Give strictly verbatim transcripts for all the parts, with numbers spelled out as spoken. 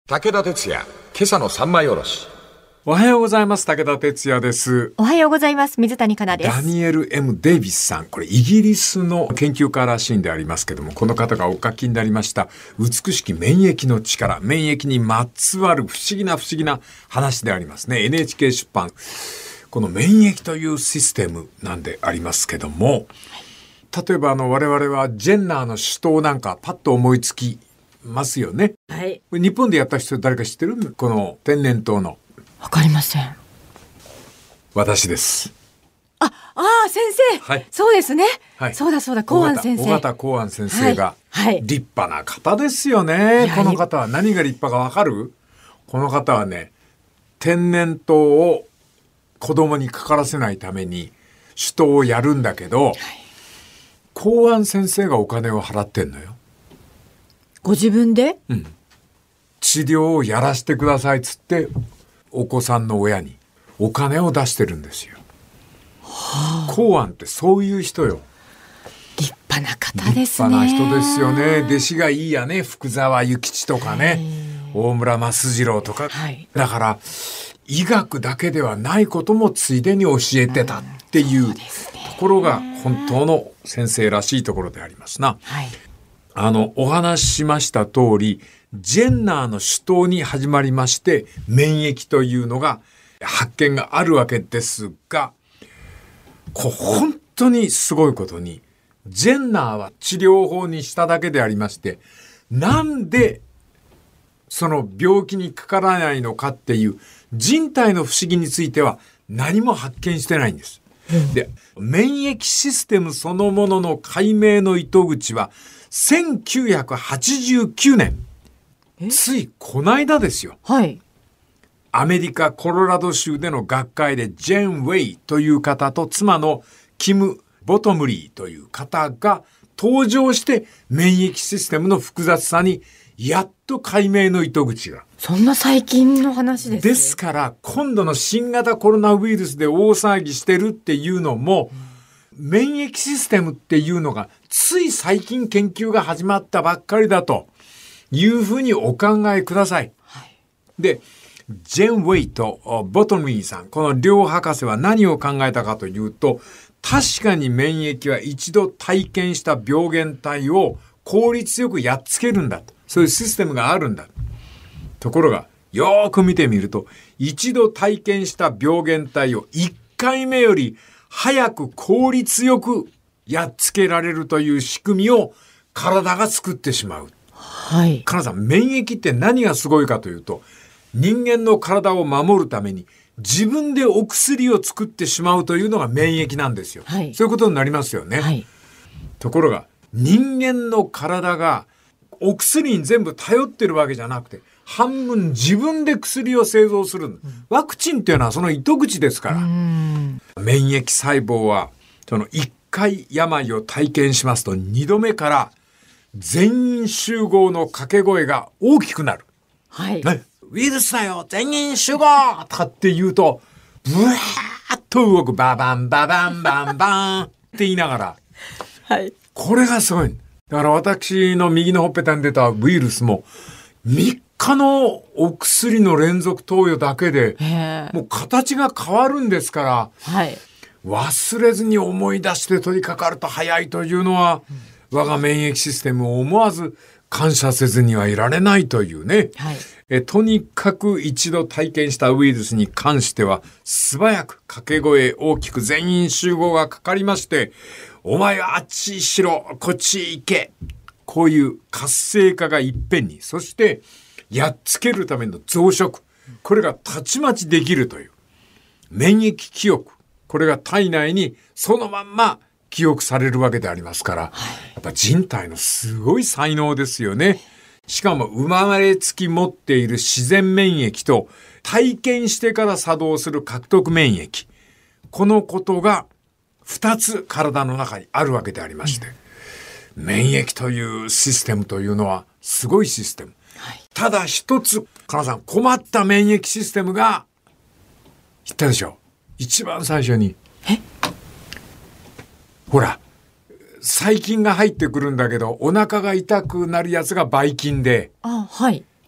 武田鉄矢、今朝の三枚おろし。 おはようございます。武田鉄矢です。 おはようございます。水谷香奈です。 ダニエル エム デイビスさん、これイギリスの研究家らしいんでありますけども、この方がお書きになりました美しき免疫の力、免疫にまつわる不思議な不思議な話でありますね。 エヌエイチケー 出版。この免疫というシステムなんでありますけども、例えばあの我々はジェンナーの首都なんかパッと思いつきますよね。 はい。 日本でやった人誰か知ってる？この天然痘の。 わかりません。 私です。 あ、ああ先生、 はい、 そうですね、 はい、 そうだそうだ、公安先生、 尾形公安先生が、 はいはい、 立派な方ですよね。この方は何が立派かわかる？この方はね、天然痘を子供にかからせないために首都をやるんだけど、はい、公安先生がお金を払ってんのよ。 ご自分で？ うん。治療をやらせてくださいっつってお子さんの親にお金を出してるんですよ。はあ、公安ってそういう人よ。 立派な方ですね。 立派な人ですよね。弟子がいいやね。福沢諭吉とかね、大村益次郎とか、はい、だから医学だけではないこともついでに教えてたっていうところが本当の先生らしいところでありますな。はい、あのお話ししました通り、ジェンナーの首都に始まりまして免疫というのが発見があるわけですが、こ本当にすごいことにジェンナーは治療法にしただけでありまして、なんでその病気にかからないのかっていう人体の不思議については何も発見してないんです。で、免疫システムそのものの解明の糸口はせんきゅうひゃくはちじゅうきゅうねん、ついこの間ですよ。 はい。 アメリカコロラド州での学会でジェン・ウェイという方と妻のキム・ボトムリーという方が登場して免疫システムの複雑さにやっと解明の糸口が。 そんな最近の話ですね。 ですから今度の新型コロナウイルスで大騒ぎしてるっていうのも、うん、免疫システムっていうのがつい最近研究が始まったばっかりだというふうにお考えください。はい、で、ジェン・ウェイとボトムリーさん、この両博士は何を考えたかというと、確かに免疫は一度体験した病原体を効率よくやっつけるんだと。そういうシステムがあるんだ。ところが、よーく見てみると、一度体験した病原体をいっかいめより早く効率よくやっつけられるという仕組みを体が作ってしまう。 はい。 カナさん、免疫って何がすごいかというと、人間の体を守るために自分でお薬を作ってしまうというのが免疫なんですよ。はい、そういうことになりますよね。はい、ところが人間の体がお薬に全部頼ってるわけじゃなくて、半分自分で薬を製造する。ワクチンっていうのはその糸口ですから。免疫細胞はそのいっかい病を体験しますとにどめから全員集合の掛け声が大きくなる。はい。ね、ウイルスだよ全員集合とかって言うと、ブワーッと動く。ババンババンバンバンって言いながら。はい。これがすごい。だから私の右のほっぺたに出たウイルスもみっかのお薬の連続投与だけでもう形が変わるんですから、はい、忘れずに思い出して取り掛かると早いというのは、うん、我が免疫システムを思わず感謝せずにはいられないというね、はい、えとにかく一度体験したウイルスに関しては素早く掛け声大きく全員集合がかかりまして、お前はあっちしろこっち行け、こういう活性化がいっぺんに、そしてやっつけるための増殖、これがたちまちできるという免疫記憶、これが体内にそのまんま記憶されるわけでありますから、はい、やっぱ人体のすごい才能ですよね。しかも生まれつき持っている自然免疫と体験してから作動する獲得免疫、このことがふたつ体の中にあるわけでありまして、うん、免疫というシステムというのはすごいシステム。はい、ただ一つ、かなさん、困った免疫システムが言ったでしょ。一番最初に。え？ほら、細菌が入ってくるんだけど、お腹が痛くなるやつがばい菌で、 あ、はい。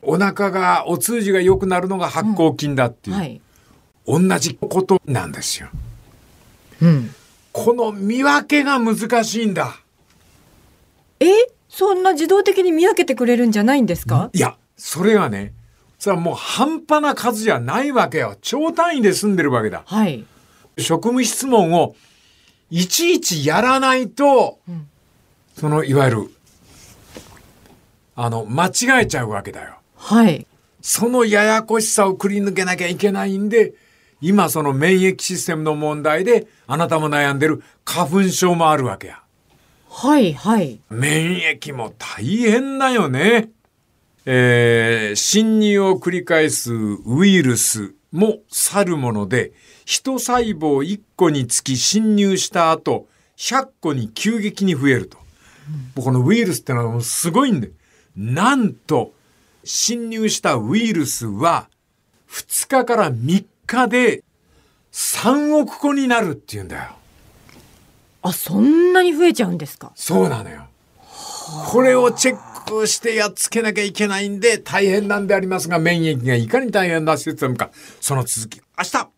お腹がお通じが良くなるのが発酵筋だっていう、うんはい、同じことなんですよ、うん、この見分けが難しいんだ。 えそんな自動的に見分けてくれるんじゃないんですか？ いやそれがねそれはもう半端な数じゃないわけよ。超単位で済んでるわけだ、はい、職務質問をいちいちやらないと、うん、そのいわゆるあの間違えちゃうわけだよ。はい。そのややこしさをくり抜けなきゃいけないんで、今その免疫システムの問題であなたも悩んでる花粉症もあるわけや。 はいはい。 免疫も大変だよね。えー、侵入を繰り返すウイルスもさるもので、一細胞いっこにつき侵入した後ひゃっこに急激に増えると、うん、このウイルスってのはすごいんで、なんと侵入したウイルスはふつかからみっかでさんおくこになるっていうんだよ。 あ、そんなに増えちゃうんですか？ そうなのよ。これをチェックしてやっつけなきゃいけないんで大変なんでありますが、免疫がいかに大変なシステムか、その続き明日。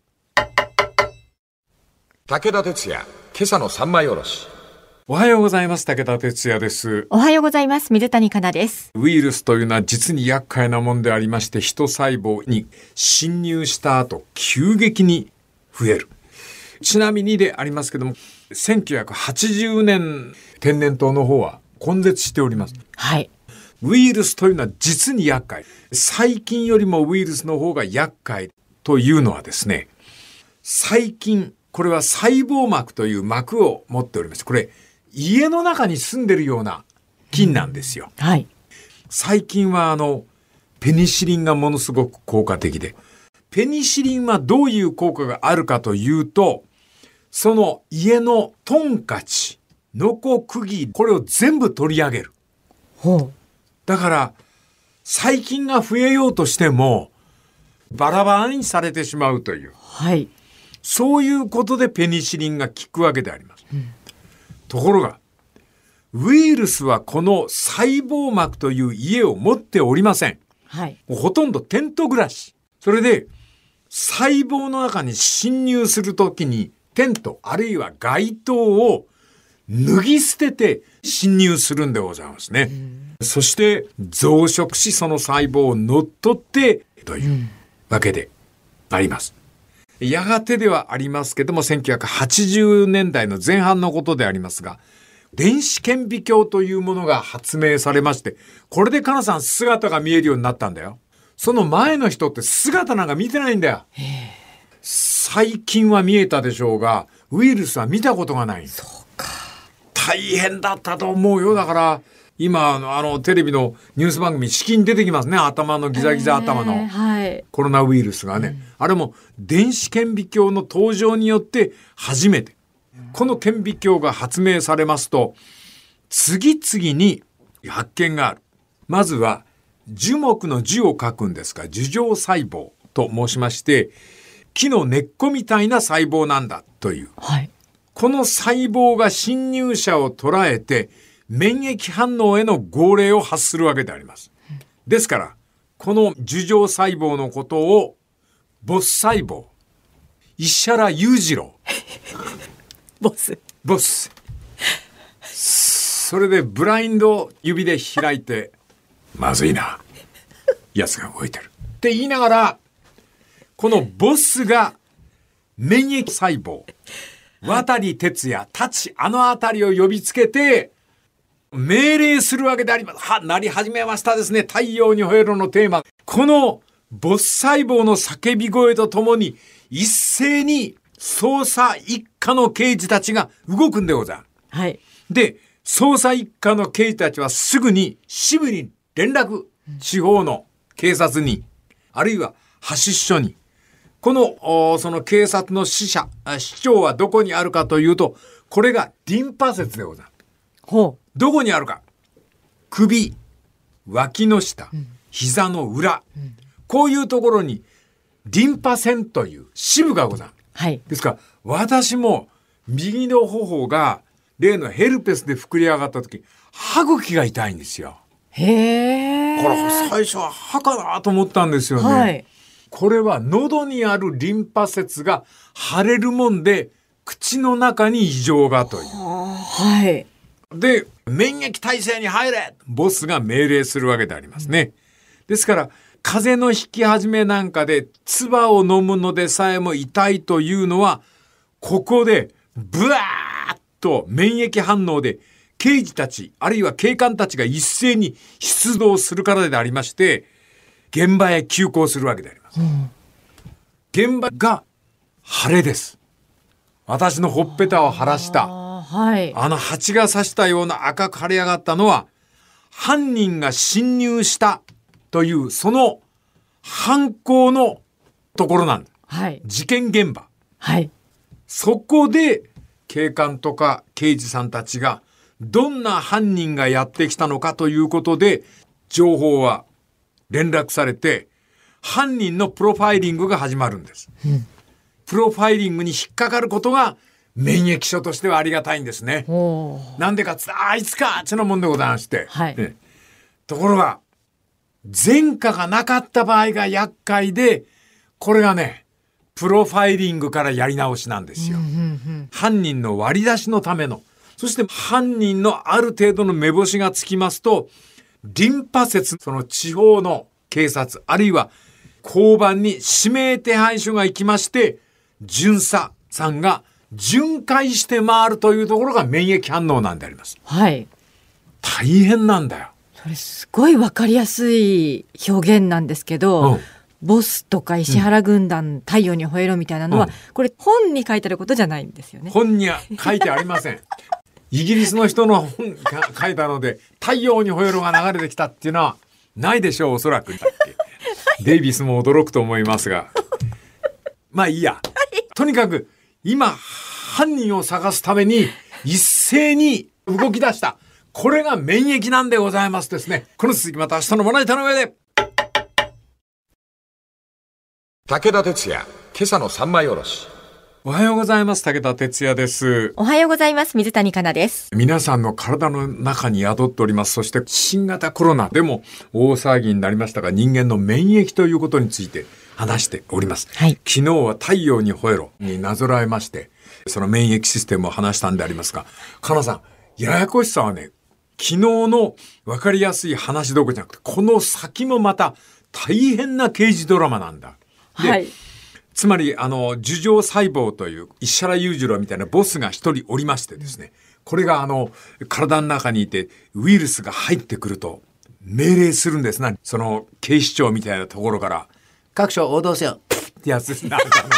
武田鉄矢、今朝の三枚おろし。 おはようございます。武田鉄矢です。 おはようございます。水谷香奈です。 ウイルスというのは実に厄介なもんでありまして、一細胞に侵入した後急激に増える。ちなみにでありますけども、せんきゅうひゃくはちじゅうねん天然痘の方は根絶しております。はい。ウイルスというのは実に厄介。細菌よりもウイルスの方が厄介というのはですね、細菌、これは細胞膜という膜を持っております。これ家の中に住んでるような菌なんですよ、うんはい、細菌はあのペニシリンがものすごく効果的で、ペニシリンはどういう効果があるかというと、その家のトンカチ、ノコクギ、これを全部取り上げる。ほう。だから細菌が増えようとしてもバラバラにされてしまうという、はい、そういうことでペニシリンが効くわけであります、うん、ところがウイルスはこの細胞膜という家を持っておりません、はい、もうほとんどテント暮らし。それで細胞の中に侵入するときにテントあるいは街灯を脱ぎ捨てて侵入するんでございますね。そして増殖しその細胞を乗っ取ってというわけであります。やがてではありますけども、せんきゅうひゃくはちじゅうねんだいの前半のことでありますが、電子顕微鏡というものが発明されまして、これでかなさん姿が見えるようになったんだよ。その前の人って姿なんか見てないんだよ。細菌は見えたでしょうがウイルスは見たことがない。そうか。大変だったと思うよ。だから今あの、あのテレビのニュース番組、至近出てきますね。頭のギザギザ頭のコロナウイルスがね、はい、あれも電子顕微鏡の登場によって初めて、この顕微鏡が発明されますと次々に発見がある。まずは樹木の樹を書くんですが、樹状細胞と申しまして、木の根っこみたいな細胞なんだという、はい、この細胞が侵入者を捉えて免疫反応への号令を発するわけであります。ですからこの樹状細胞のことをボス細胞、石原裕次郎ボスボスそれでブラインド指で開いてまずいな、やつが動いてるって言いながら、このボスが免疫細胞、渡哲也、たちあのあたりを呼びつけて命令するわけであります。は、なり始めましたですね。太陽にほえろのテーマ。このボス細胞の叫び声とともに一斉に捜査一課の刑事たちが動くんでござる。はい。で、捜査一課の刑事たちはすぐに支部に連絡、地方の警察に、あるいは派出所に。この、その警察の支社、市長はどこにあるかというと、これがリンパ節でござる。ほう。どこにあるか。首、脇の下、うん、膝の裏、うん、こういうところにリンパ腺という支部がござる。はい。ですから私も右の頬が例のヘルペスで膨れ上がった時、歯茎が痛いんですよ。 へー。 これ最初は歯かなと思ったんですよね。はい、これは喉にあるリンパ節が腫れるもんで口の中に異常がという。 はい。 で、免疫体制に入れボスが命令するわけでありますね。ですから風邪のひき始めなんかで唾を飲むのでさえも痛いというのは、ここでブワーッと免疫反応で刑事たちあるいは警官たちが一斉に出動するからでありまして、現場へ急行するわけであります、うん、現場が腫れです。私のほっぺたを腫らしたあ、はい、あの蜂が刺したような赤く腫れ上がったのは、犯人が侵入したというその犯行のところなんだ、はい、事件現場、はい、そこで警官とか刑事さんたちがどんな犯人がやってきたのかということで情報は連絡されて、犯人のプロファイリングが始まるんです、うん、プロファイリングに引っかかることが免疫書としてはありがたいんですね。なんでかつあいつかちのもんでございまして、はい、ね、ところが前科がなかった場合が厄介で、これがねプロファイリングからやり直しなんですよ、うんうんうん、犯人の割り出しのための。そして犯人のある程度の目星がつきますと、リンパ節、その地方の警察あるいは交番に指名手配書が行きまして、巡査さんが巡回して回るというところが免疫反応なんであります。 はい。 大変なんだよ。 それすごい分かりやすい表現なんですけど、うん、ボスとか石原軍団、うん、太陽に吠えろみたいなのは、うん、これ本に書いてあることじゃないんですよね。 本には書いてありません。イギリスの人の本が書いたので太陽に吠えろが流れてきたっていうのはないでしょう、おそらく。デイビスも驚くと思いますがまあいいや、とにかく今犯人を探すために一斉に動き出した、これが免疫なんでございますですね。この続きまた明日のまな板の上で。 武田鉄矢、今朝の三枚おろし。 おはようございます。武田哲也です。 おはようございます。水谷香奈です。 皆さんの体の中に宿っております。そして新型コロナでも大騒ぎになりましたが、人間の免疫ということについて話しております、はい、昨日は太陽に吠えろになぞらえまして、その免疫システムを話したんでありますが、香奈さん、ややこしさはね、昨日の分かりやすい話どころじゃなくて、この先もまた大変な刑事ドラマなんだ。で、はい、つまりあの樹状細胞という石原裕次郎みたいなボスが一人おりましてですね、これがあの体の中にいてウイルスが入ってくると命令するんですな。その警視庁みたいなところから各所応答せよってやつですね。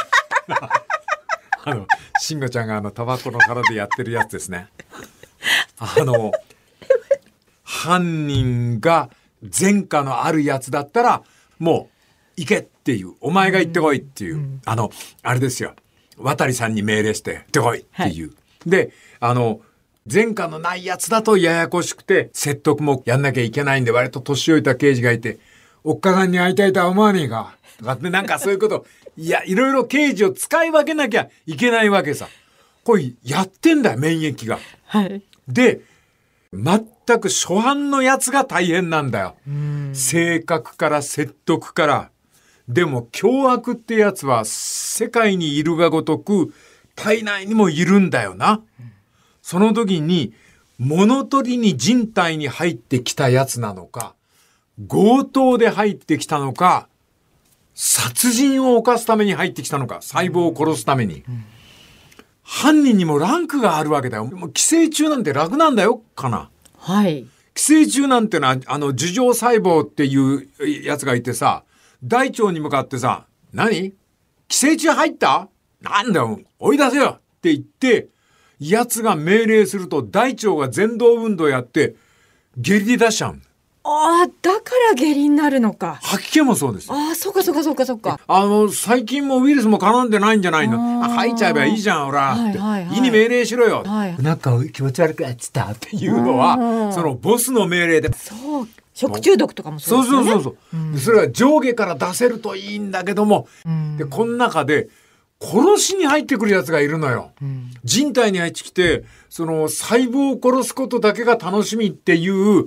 あの慎吾ちゃんがあのタバコの殻でやってるやつですね。あの犯人が前科のあるやつだったらもう行けっていう、お前が行ってこいっていう、うん、あのあれですよ、渡さんに命令して行ってこいっていう、はい、であの前科のないやつだとややこしくて説得もやんなきゃいけないんで、割と年老いた刑事がいて、おっかさんに会いたいとは思わねえかとかって、なんかそういうこといやいろいろ刑事を使い分けなきゃいけないわけさ。これやってんだよ、免疫が、はい、で全く初犯のやつが大変なんだよ。性格から説得から。でも凶悪ってやつは世界にいるがごとく体内にもいるんだよな。その時に物取りに人体に入ってきたやつなのか、強盗で入ってきたのか、殺人を犯すために入ってきたのか、細胞を殺すために、うん、犯人にもランクがあるわけだよ。もう寄生虫なんて楽なんだよかな。 はい。 寄生虫なんてのはあの樹状細胞っていうやつがいてさ、大腸に向かってさ、何？寄生虫入った？なんだよ、追い出せよって言って、やつが命令すると大腸が前動運動やって下痢で出しちゃう。 ああ、だから下痢になるのか。 吐き気もそうです。 ああ、そうかそうかそうかそうか。 あの細菌もウイルスも絡んでないんじゃないの。あ、吐いちゃえばいいじゃん、ほら、はいはいはい、胃に命令しろよ、はい、なんか気持ち悪くなっちゃったっていうのはそのボスの命令で。 そう、食中毒とかもそうですよね。 そうそうそうそう、うん、それは上下から出せるといいんだけども、うん、でこの中で殺しに入ってくるやつがいるのよ、うん、人体に入ってきてその細胞を殺すことだけが楽しみっていう、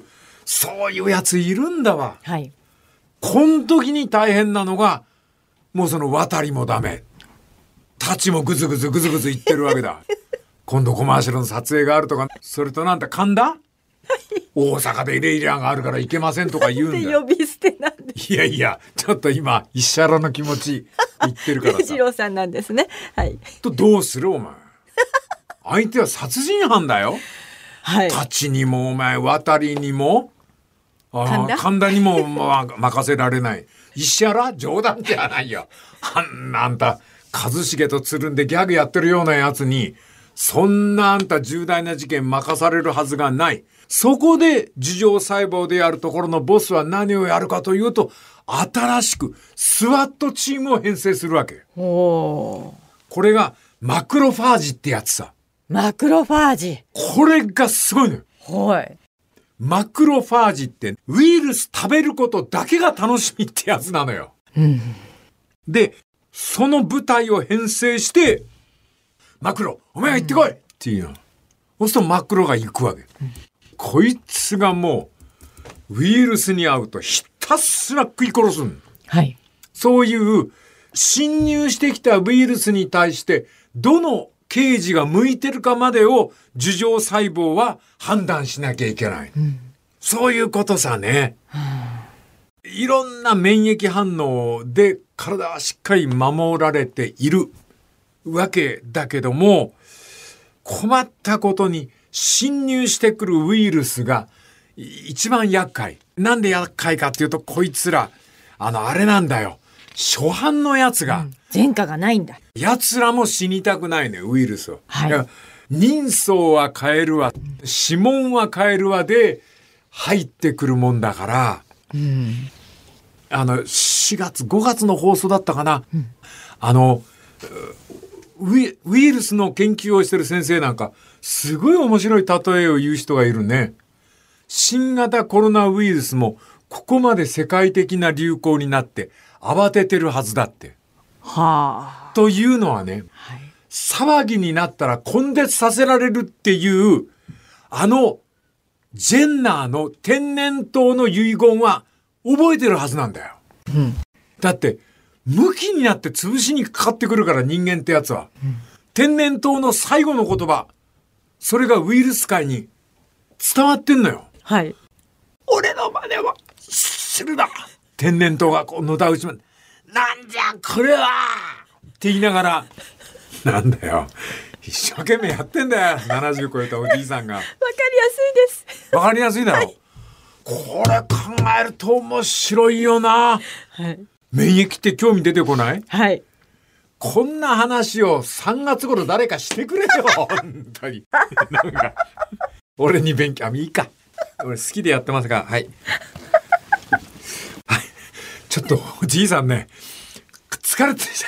そういうやついるんだわ。 はい。 こん時に大変なのが、もうその渡りもダメ。立ちもぐずぐずぐずぐず言ってるわけだ。今度コマーシャルの撮影があるとか、それとなんだ、神田大阪でレイラーがあるから行けませんとか言うんだよ。 呼び捨てなんで。 いやいや、ちょっと今、石原の気持ち言ってるからさ。 二郎さんなんですね。はい。 とどうするお前。相手は殺人犯だよ。 はい。 立ちにもお前、渡りにも、あ神田神田にも、ま、任せられない。石原冗談じゃないよ。あんなあんた、一茂とつるんでギャグやってるようなやつに、そんなあんた重大な事件任されるはずがない。そこで樹状細胞であるところのボスは何をやるかというと、新しくスワットチームを編成するわけ。 おー。 これがマクロファージってやつさ。 マクロファージ。 これがすごいのよ。 はい。 マクロファージってウイルス食べることだけが楽しみってやつなのよ。 うん。 で、その部隊を編成して、マクロ、お前が行ってこいっていうの。そうするとマクロが行くわけ。うん、こいつがもう、ウイルスに会うとひたすら食い殺すん。 はい。 そういう侵入してきたウイルスに対して、どの刑事が向いてるかまでを樹状細胞は判断しなきゃいけない。うん、そういうことさね。いろんな免疫反応で体はしっかり守られているわけだけども、困ったことに侵入してくるウイルスが一番厄介。なんで厄介かっていうと、こいつら、あの、あれなんだよ。初犯のやつが、うん、 前科がないんだ。 奴らも死にたくないね、ウイルスを。 はい。 人相は変えるわ、指紋は変えるわで入ってくるもんだから、うん、あの、しがつ、ごがつの放送だったかな。うん、あのウイ、ウイルスの研究をしてる先生なんか、すごい面白い例えを言う人がいるね。新型コロナウイルスもここまで世界的な流行になって慌ててるはずだって。 はあ。 というのはね、はい、騒ぎになったら根絶させられるっていう、あの、ジェンナーの天然痘の遺言は覚えてるはずなんだよ。うん、だって、向きになって潰しにかかってくるから、人間ってやつは。うん、天然痘の最後の言葉、それがウイルス界に伝わってんのよ。 はい。 俺の真似はするな。天然痘がこうのたうちまで、なんじゃこれはって言いながら、なんだよ。一生懸命やってんだよ。ななじゅう超えたおじいさんが。わかりやすいです。 わかりやすいだろ。はい、これ考えると面白いよな。はい。免疫って興味出てこない？ はい。 こんな話をさんがつ頃誰かしてくれよ。本当に。なんか、俺に勉強、あ、いいか。俺好きでやってますが、はい。はい。ちょっとおじいさんね、疲れてきちゃった。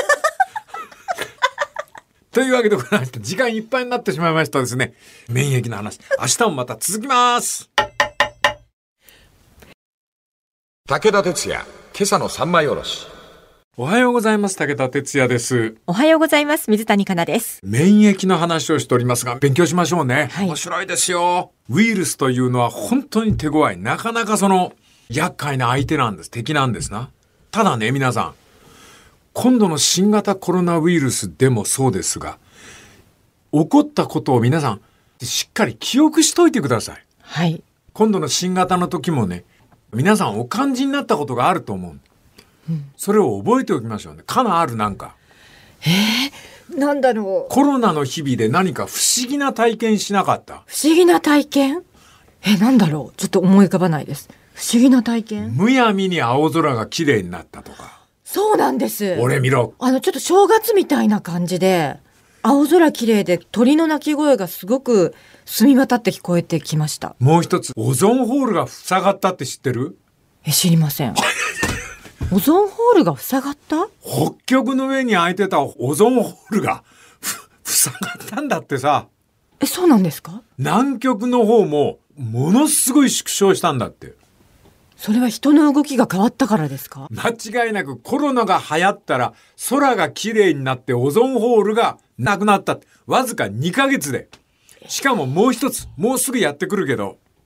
というわけでございまして、時間いっぱいになってしまいましたですね。免疫の話。明日もまた続きます。 武田鉄矢、今朝の三枚おろし。 おはようございます。武田鉄矢です。 おはようございます。水谷香奈です。 免疫の話をしておりますが、勉強しましょうね。はい、面白いですよ。ウイルスというのは本当に手強い。なかなかその厄介な相手なんです。敵なんですな。ただね、皆さん。今度の新型コロナウイルスでもそうですが、起こったことを皆さんしっかり記憶しといてください。 はい。 今度の新型の時もね、皆さんお感じになったことがあると思う。うん、それを覚えておきましょうね。かなあるなんか。 えー、なんだろう。 コロナの日々で何か不思議な体験しなかった？ 不思議な体験？え、なんだろう。ちょっと思い浮かばないです。不思議な体験？ むやみに青空が綺麗になったとか。 そうなんです。 俺見ろ。 あのちょっと正月みたいな感じで、青空綺麗で鳥の鳴き声がすごく澄み渡って聞こえてきました。 もう一つ、オゾンホールが塞がったって知ってる？ え、知りません。オゾンホールが塞がった？ 北極の上に開いてたオゾンホールが塞がったんだってさ。 え、そうなんですか？ 南極の方もものすごい縮小したんだって。 それは人の動きが変わったからですか？ 間違いなくコロナが流行ったら空が綺麗になってオゾンホールがなくなった。わずかにかげつで。しかももう一つ、もうすぐやってくるけど、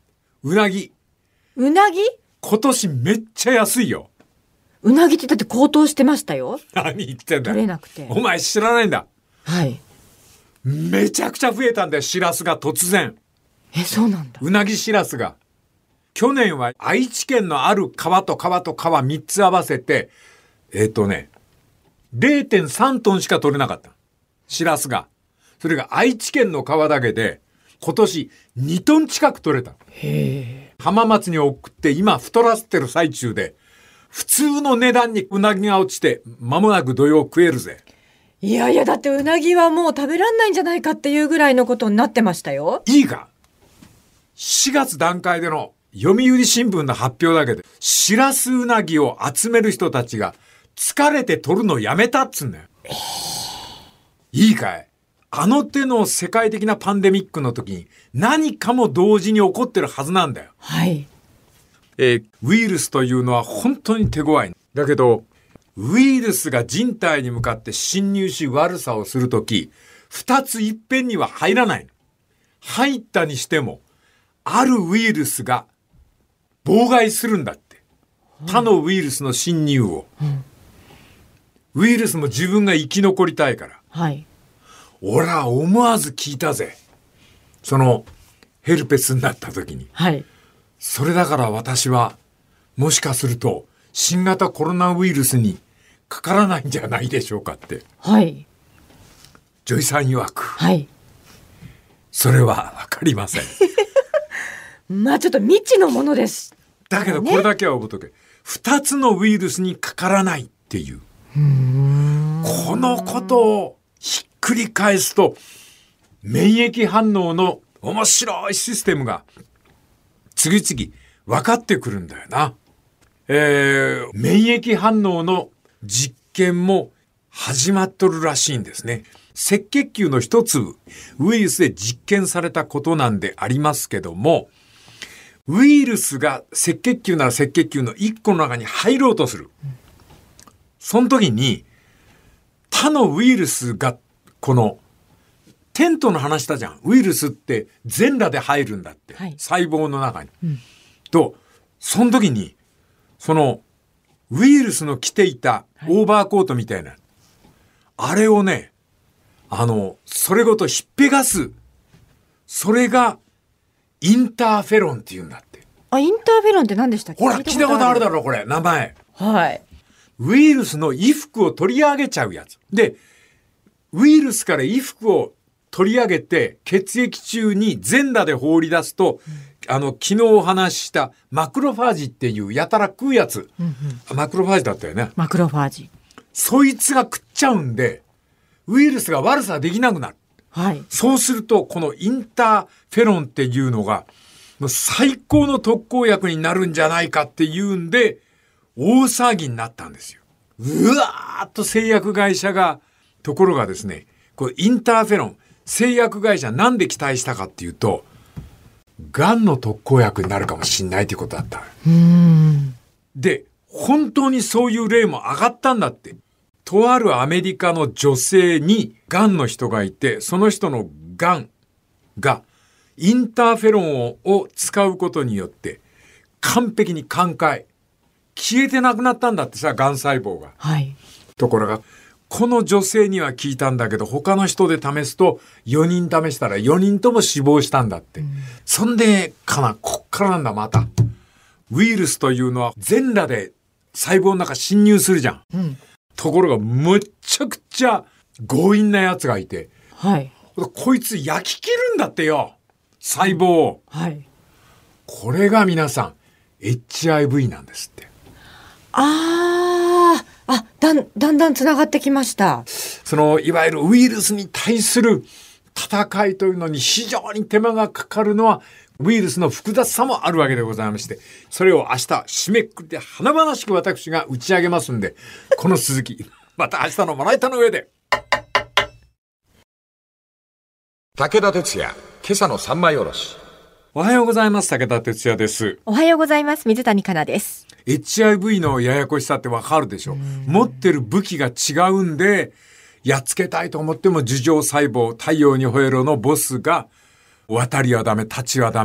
うなぎ。 うなぎ？ 今年めっちゃ安いよ。 うなぎってだって高騰してましたよ。 何言ってんだよ。 取れなくて。 お前知らないんだ。 はい。 めちゃくちゃ増えたんだよ、しらすが突然。 え、そうなんだ。 うなぎしらすが。去年は愛知県のある川と川と川みっつ合わせて、えっとね、れいてんさんトンしか取れなかった。しらすが。それが愛知県の川だけで、今年にトン近く取れた。 へー。 浜松に送って今太らせてる最中で、普通の値段にうなぎが落ちて、間もなく土曜食えるぜ。 いやいや、だってうなぎはもう食べらんないんじゃないかっていうぐらいのことになってましたよ。 いいか。しがつ段階での読売新聞の発表だけで、しらすうなぎを集める人たちが疲れて取るのやめたっつうんだよ。えー、いいかい。あの手の世界的なパンデミックの時に何かも同時に起こってるはずなんだよ。 はい。 えー、ウイルスというのは本当に手強い。だけど、ウイルスが人体に向かって侵入し悪さをするとき、二ついっぺんには入らない。入ったにしても、あるウイルスが妨害するんだって。他のウイルスの侵入を。うん、ウイルスも自分が生き残りたいから。 はい。 俺は思わず聞いたぜ。その、ヘルペスになったときに。 はい。 それだから私は、もしかすると、新型コロナウイルスにかからないんじゃないでしょうかって。 はい。 ジョイさん曰く。 はい。 それはわかりません。 まあちょっと未知のものです。 だけどこれだけは覚えとけ。二つのウイルスにかからないっていう。うーん、このことをひっくり返すと、免疫反応の面白いシステムが次々分かってくるんだよな。えー、免疫反応の実験も始まっとるらしいんですね。赤血球の一粒、ウイルスで実験されたことなんでありますけども、ウイルスが赤血球なら赤血球の一個の中に入ろうとする。その時に、他のウイルスが、この、テントの話したじゃん。ウイルスって全裸で入るんだって。はい、細胞の中に。うん、と、その時に、その、ウイルスの着ていたオーバーコートみたいな、はい、あれをね、あの、それごとひっぺがす。それが、インターフェロンって言うんだって。 あ、インターフェロンって何でしたっけ？ ほら、聞いたことあるだろ、これ、名前。 はい。 ウイルスの衣服を取り上げちゃうやつ。で、ウイルスから衣服を取り上げて、血液中に全裸で放り出すと、うん、あの、昨日お話ししたマクロファージっていうやたら食うやつ。うんうん、マクロファージだったよね。 マクロファージ。そいつが食っちゃうんで、ウイルスが悪さできなくなる。 はい。 そうすると、このインターフェロンっていうのが、もう最高の特効薬になるんじゃないかっていうんで、大騒ぎになったんですよ。うわーっと製薬会社が、ところがですね、これインターフェロン、製薬会社なんで期待したかっていうと、癌の特効薬になるかもしれないということだった。うーん。で、本当にそういう例も上がったんだって。とあるアメリカの女性に癌の人がいて、その人の癌がインターフェロンを、を使うことによって完璧に寛解。消えてなくなったんだってさ、癌細胞が。 はい。ところが、この女性には聞いたんだけど、他の人で試すとよにん試したらよにんとも死亡したんだって。うん、そんで、かな、こっからなんだ、また。ウイルスというのは全裸で細胞の中侵入するじゃん。うん、ところが、むっちゃくちゃ強引なやつがいて。 はい。 こいつ焼き切るんだってよ。細胞を。 はい。 これが皆さん、エイチアイブイ なんですって。 ああ、あ、だん、だんだんつながってきました。 その、いわゆるウイルスに対する戦いというのに非常に手間がかかるのは、ウイルスの複雑さもあるわけでございまして、それを明日締めくくりで華々しく私が打ち上げますんで、この続き、また明日のまな板の上で。 武田鉄矢、今朝の三枚おろし。 おはようございます。武田鉄矢です。 おはようございます。水谷香奈です。 エイチアイブイ のややこしさってわかるでしょ。持ってる武器が違うんで、やっつけたいと思っても樹状細胞、太陽にほえろのボスが、渡りはダメ、立ちはダメ。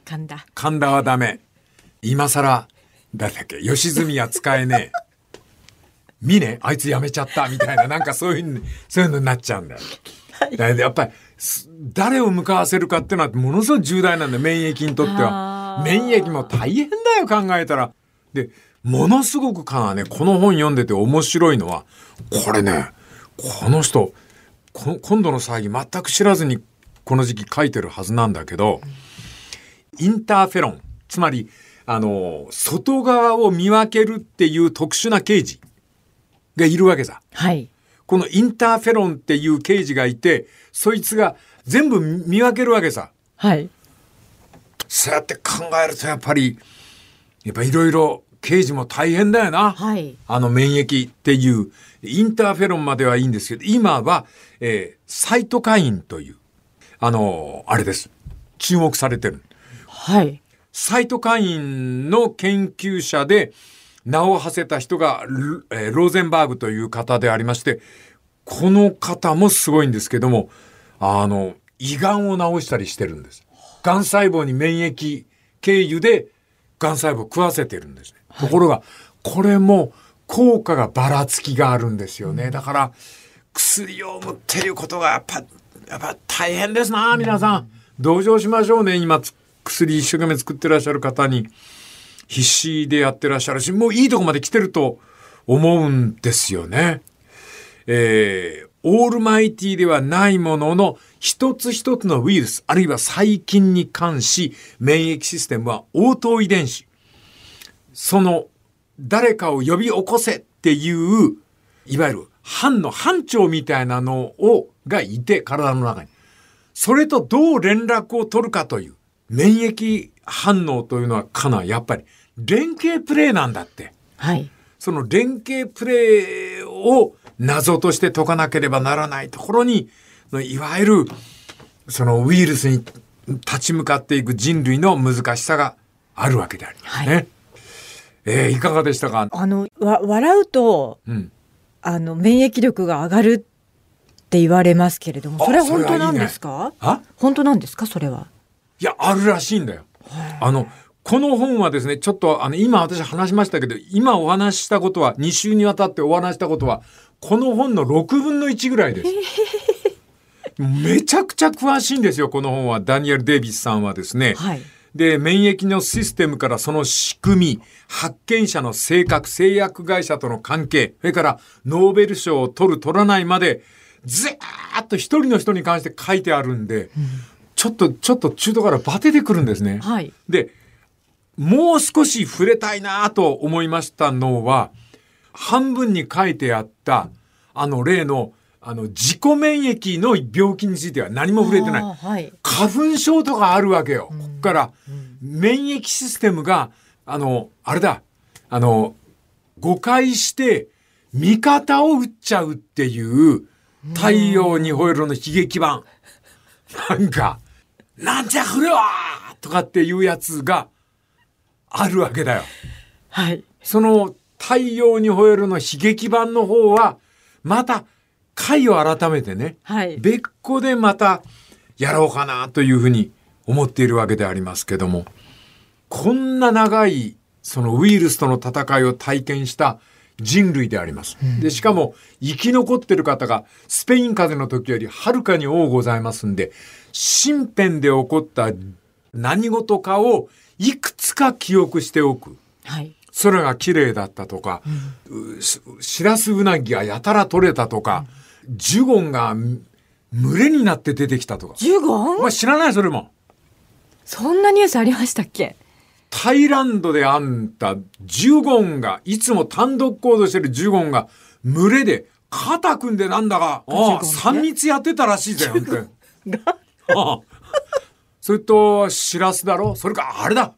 神田神田はダメ。今更誰だっけ、吉住は使えねえ。峰あいつ辞めちゃったみたいな、なんかそういうそういうのになっちゃうんだよ。はい、だやっぱり誰を向かわせるかっていうのはものすごい重大なんだよ、免疫にとっては。免疫も大変だよ、考えたら。でものすごくかなね、この本読んでて面白いのは、これね、この人こ今度の騒ぎ全く知らずにこの時期書いてるはずなんだけど、インターフェロン、つまりあの外側を見分けるっていう特殊な刑事がいるわけさ。 はい。 このインターフェロンっていう刑事がいて、そいつが全部見分けるわけさ。 はい。 そうやって考えるとやっぱりやっぱいろいろ刑事も大変だよな。 はい。 あの免疫っていうインターフェロンまではいいんですけど、今は、えー、サイトカインというあのあれです。注目されてる。 はい。 サイトカインの研究者で名を馳せた人が ロ,、えー、ローゼンバーグという方でありまして、この方もすごいんですけども、あの胃がんを治したりしてるんです。がん細胞に免疫経由でがん細胞を食わせてるんですね。ところがこれも効果がばらつきがあるんですよね。だから薬を飲むっていうことがやっぱやっぱ大変ですな。皆さん同情しましょうね。今薬一生懸命作ってらっしゃる方に必死でやってらっしゃるし、もういいとこまで来てると思うんですよね。えー、オールマイティではないものの、一つ一つのウイルスあるいは細菌に関し免疫システムは応答遺伝子、その誰かを呼び起こせっていういわゆる班の班長みたいなのをがいて、体の中にそれとどう連絡を取るかという免疫反応というのはかなやっぱり連携プレーなんだって。 はい。その連携プレーを謎として解かなければならないところに、いわゆるそのウイルスに立ち向かっていく人類の難しさがあるわけでありますね。はい。えー、いかがでしたか。 あのわ笑うと、うん、あの免疫力が上がるって言われますけれども、それは本当なんですか。いいね、本当なんですか、それは。 いや、あるらしいんだよ。あのこの本はですね、ちょっとあの今私話しましたけど、今お話ししたことはに週にわたってお話したことはこの本のろくぶんのいちぐらいです。めちゃくちゃ詳しいんですよ、この本は。ダニエル・デイビスさんはですね、はい、で免疫のシステムからその仕組み、発見者の性格、製薬会社との関係、それからノーベル賞を取る取らないまでずーっと一人の人に関して書いてあるんで、うん、ちょっとちょっと中途からバテてくるんですね。はい、でもう少し触れたいなと思いましたのは、半分に書いてあったあの例のあの自己免疫の病気については何も触れてない。はい、花粉症とかあるわけよ。うん、ここから免疫システムがあのあれだあの誤解して味方を打っちゃうっていう太陽にほえろの悲劇版。なんかなんじゃこれはとかっていうやつがあるわけだよ。はい。その太陽にほえろの悲劇版の方はまた回を改めてね、はい、別個でまたやろうかなというふうに思っているわけでありますけども、こんな長いそのウイルスとの戦いを体験した人類であります。うん、でしかも生き残っている方がスペイン風邪の時よりはるかに多ございますんで、身辺で起こった何事かをいくつか記憶しておく。はい、空が綺麗だったとか、うん、シラスウナギがやたら取れたとか、うん、ジュゴンが群れになって出てきたとか。 ジュゴン？ まあ、知らないそれも。 そんなニュースありましたっけ？ タイランドであんたジュゴンがいつも単独行動してるジュゴンが群れで肩組んでなんだかさん密やってたらしいぜよって。ああそれとシラスだろ、それかあれだ、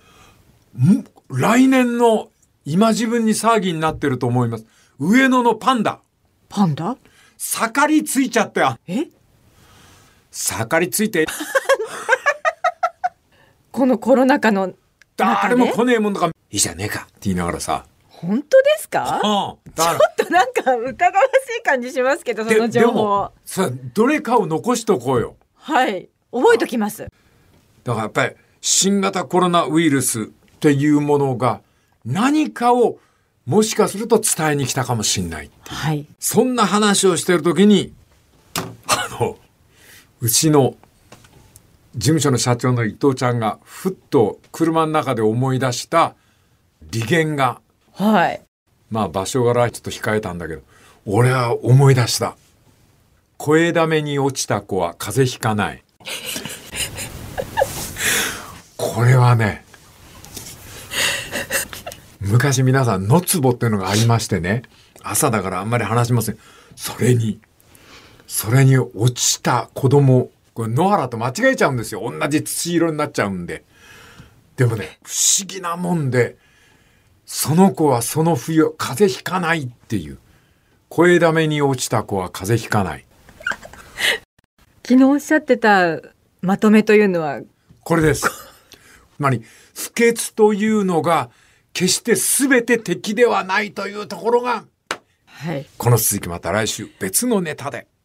来年の今自分に騒ぎになってると思います。上野のパンダ。 パンダ？ 盛りついちゃったよ。 え？ 盛りついてこのコロナ禍の誰も来ねえもんだからいいじゃねえかって言いながらさ。 本当ですか？ はあ、 ちょっとなんか疑わしい感じしますけど、その情報。でもさ、どれかを残しとこうよ。 はい、覚えときます。 だからやっぱり新型コロナウイルスっていうものが何かをもしかすると伝えに来たかもしれないっていう、はい、そんな話をしてる時にあのうちの事務所の社長の伊藤ちゃんがふっと車の中で思い出した利言が、はい、まあ場所柄ちょっと控えたんだけど、俺は思い出した。声だめに落ちた子は風邪ひかない。これはね、昔皆さん野壺っていうのがありましてね、朝だからあんまり話しません。それにそれに落ちた子供、これ野原と間違えちゃうんですよ。同じ土色になっちゃうんで。でもね、不思議なもんで、その子はその冬風邪ひかないっていう。声だめに落ちた子は風邪ひかない。 昨日おっしゃってたまとめというのはこれです。つまり不潔というのが決して全て敵ではないというところが、はい、この続きまた来週別のネタで。